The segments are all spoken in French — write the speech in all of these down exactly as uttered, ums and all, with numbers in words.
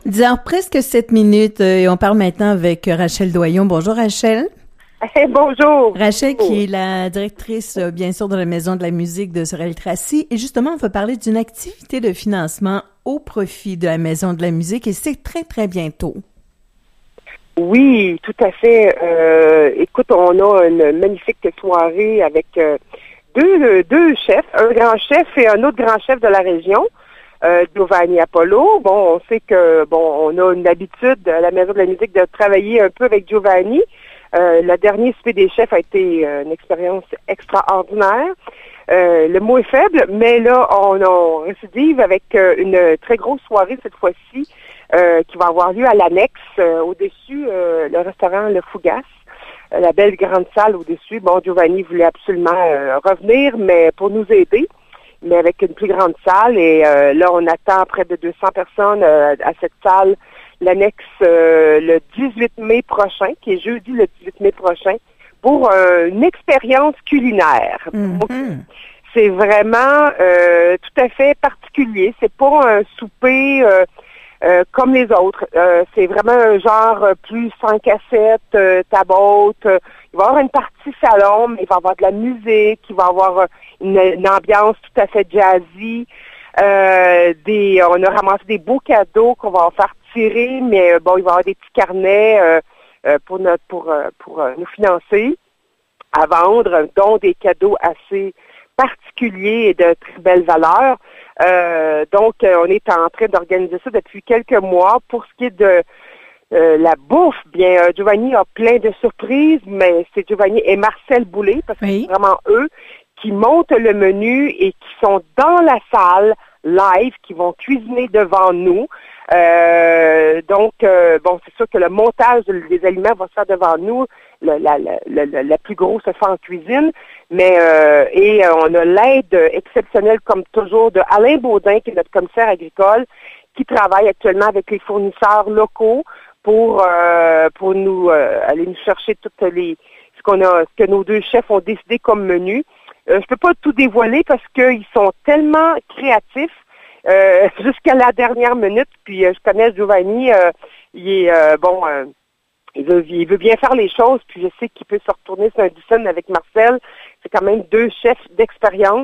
dix heures presque sept minutes euh, et on parle maintenant avec Rachel Doyon. Bonjour Rachel. Hey, bonjour. Rachel qui est la directrice euh, bien sûr de la Maison de la musique de Sorel-Tracy et justement on va parler d'une activité de financement au profit de la Maison de la musique et c'est très très bientôt. Oui, tout à fait. Euh, écoute, on a une magnifique soirée avec euh, deux, deux chefs, un grand chef et un autre grand chef de la région. Euh, Giovanni Apollo. Bon, on sait que bon, on a une habitude à la Maison de la musique de travailler un peu avec Giovanni. Euh, le dernier souper des chefs a été euh, une expérience extraordinaire. Euh, le mot est faible, mais là, on, on récidive avec euh, une très grosse soirée cette fois-ci euh, qui va avoir lieu à l'annexe, euh, au-dessus, euh, le restaurant Le Fougas, euh, la belle grande salle au-dessus. Bon, Giovanni voulait absolument euh, revenir, mais pour nous aider, mais avec une plus grande salle. Et euh, là, on attend près de deux cents personnes euh, à cette salle, l'annexe, euh, le dix-huit mai prochain, qui est jeudi le dix-huit mai prochain, pour euh, une expérience culinaire. Mm-hmm. Donc, c'est vraiment euh, tout à fait particulier. C'est pas un souper euh, euh, comme les autres. Euh, c'est vraiment un genre plus cinq à sept, euh, tabote. Il va y avoir une partie salon, mais il va y avoir de la musique, il va y avoir une, une ambiance tout à fait jazzy. Euh, des, on a ramassé des beaux cadeaux qu'on va en faire tirer, mais bon, il va y avoir des petits carnets euh, euh, pour notre pour euh, pour euh, nous financer à vendre, dont des cadeaux assez particuliers et de très belle valeur. Euh, donc, euh, on est en train d'organiser ça depuis quelques mois. Pour ce qui est de euh, la bouffe, bien, euh, Giovanni a plein de surprises, mais c'est Giovanni et Marcel Boulay, parce que oui. C'est vraiment eux qui montent le menu et qui sont dans la salle live, qui vont cuisiner devant nous. Euh, donc, euh, bon, c'est sûr que le montage des aliments va se faire devant nous. Le, la, la, la, la plus grosse se fait en cuisine. Mais euh, et euh, on a l'aide exceptionnelle, comme toujours, de Alain Baudin, qui est notre commissaire agricole, qui travaille actuellement avec les fournisseurs locaux pour euh, pour nous euh, aller nous chercher toutes les ce qu'on a, ce que nos deux chefs ont décidé comme menu. Euh, je peux pas tout dévoiler parce qu'ils sont tellement créatifs. Euh, jusqu'à la dernière minute, puis euh, je connais Giovanni, euh, il est euh, bon, euh, il veut il veut bien faire les choses, puis je sais qu'il peut se retourner sur un dixon avec Marcel. C'est quand même deux chefs d'expérience.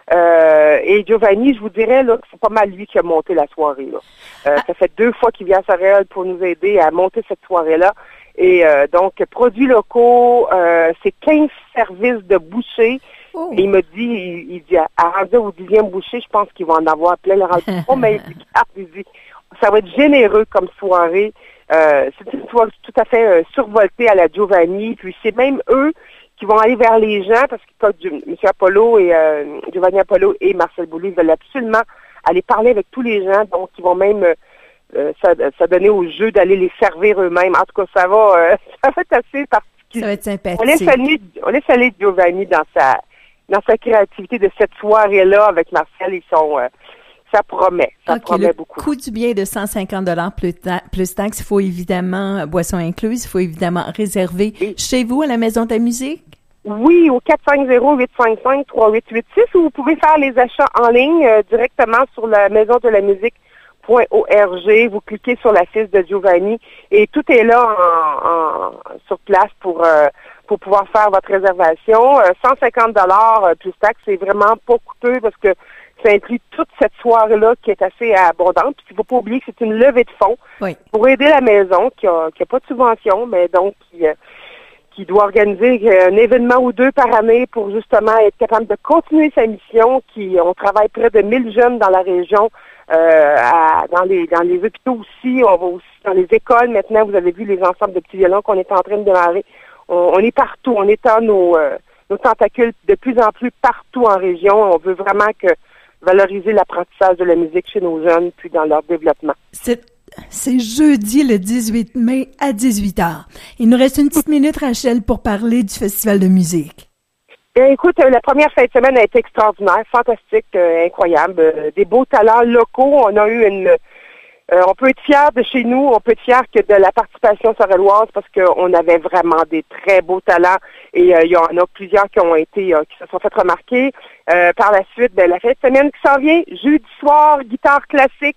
Euh, et Giovanni, je vous dirais là que c'est pas mal lui qui a monté la soirée là. Euh, ça fait deux fois qu'il vient à Sorel pour nous aider à monter cette soirée-là. Et euh, donc, produits locaux, euh, c'est quinze services de bouchées. Oh. Et il me dit, il, il dit, à, à rendu au dixième bouchée, je pense qu'il va en avoir plein le rendu. Oh, mais il dit, il dit, ça va être généreux comme soirée. Euh, c'est une soirée tout à fait euh, survoltée à la Giovanni. Puis c'est même eux qui vont aller vers les gens, parce que M. Apollo et euh, Giovanni Apollo et Marcel Boulay veulent absolument aller parler avec tous les gens. Donc, ils vont même euh, s'adonner au jeu d'aller les servir eux-mêmes. En tout cas, ça va, euh, ça va être assez particulier. Ça va être sympathique. On laisse aller, on laisse aller Giovanni dans sa dans sa créativité de cette soirée-là avec Marcel. Ils sont, euh, ça promet, ça okay, promet le beaucoup. Coût du billet de cent cinquante dollars plus, ta- plus taxes. Il faut évidemment, boissons incluses, il faut évidemment réserver oui. Chez vous à la Maison de la musique? Oui, au quatre cinq zéro, huit cinq cinq, trois huit huit six, ou vous pouvez faire les achats en ligne euh, directement sur la maison de la musique point org. Vous cliquez sur la fiche de Giovanni et tout est là en, en, sur place pour euh, pour pouvoir faire votre réservation. Euh, cent cinquante dollars plus taxes, c'est vraiment pas coûteux parce que ça inclut toute cette soirée-là qui est assez abondante. Puis il ne faut pas oublier que c'est une levée de fonds oui. Pour aider la maison qui a, qui a pas de subvention, mais donc qui, euh, qui doit organiser un événement ou deux par année pour justement être capable de continuer sa mission. Qui on travaille près de mille jeunes dans la région, euh, à, dans les dans les hôpitaux aussi. On va aussi dans les écoles maintenant. Vous avez vu les ensembles de petits violons qu'on est en train de démarrer. On, on est partout, on étend nos, euh, nos tentacules de plus en plus partout en région. On veut vraiment que valoriser l'apprentissage de la musique chez nos jeunes, puis dans leur développement. C'est, c'est jeudi le dix-huit mai à dix-huit heures. Il nous reste une petite minute, Rachel, pour parler du Festival de musique. Bien, écoute, la première fin de semaine a été extraordinaire, fantastique, euh, incroyable. Euh, des beaux talents locaux. On a eu une... Euh, on peut être fiers de chez nous, on peut être fiers que de la participation sorelloise parce qu'on avait vraiment des très beaux talents et euh, il y en a plusieurs qui ont été, euh, qui se sont fait remarquer. Euh, par la suite, ben, la fin de semaine qui s'en vient, jeudi soir, guitare classique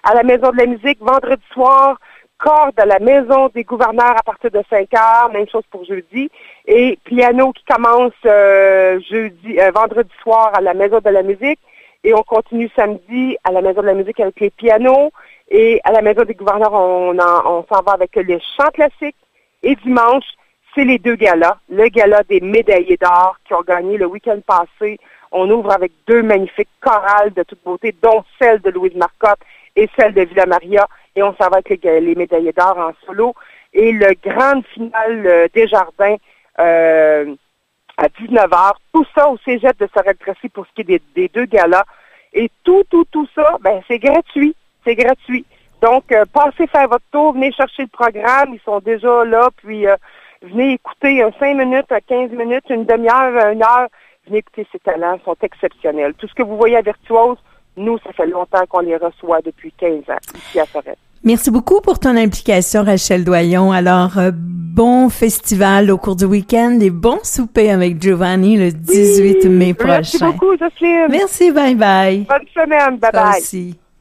à la Maison de la musique, vendredi soir, corde à la Maison des gouverneurs à partir de cinq heures, même chose pour jeudi, et piano qui commence euh, jeudi, euh, vendredi soir à la Maison de la musique, et on continue samedi à la Maison de la musique avec les pianos, et à la Maison des gouverneurs, on, en, on s'en va avec les chants classiques, et dimanche, c'est les deux galas, le gala des médaillés d'or qui ont gagné le week-end passé. On ouvre avec deux magnifiques chorales de toute beauté, dont celle de Louise Marcotte et celle de Villa Maria, et on s'en va avec les, les médaillés d'or en solo. Et le grand final euh, des Jardins euh, à dix-neuf heures, tout ça au Cégep de Sorel-Tracy pour ce qui est des, des deux galas. Et tout, tout, tout ça, ben c'est gratuit, c'est gratuit. Donc, euh, passez faire votre tour, venez chercher le programme, ils sont déjà là, puis euh, venez écouter un cinq minutes, quinze minutes, une demi-heure, une heure, venez écouter ces talents, ils sont exceptionnels. Tout ce que vous voyez à Virtuose, nous, ça fait longtemps qu'on les reçoit depuis quinze ans, ici à Sorel. Merci beaucoup pour ton implication, Rachel Doyon. Alors, euh, bon festival au cours du week-end et bon souper avec Giovanni le dix-huit oui, mai prochain. Merci beaucoup, Jocelyne. Merci, bye bye. Bonne semaine, bye bye. Toi aussi.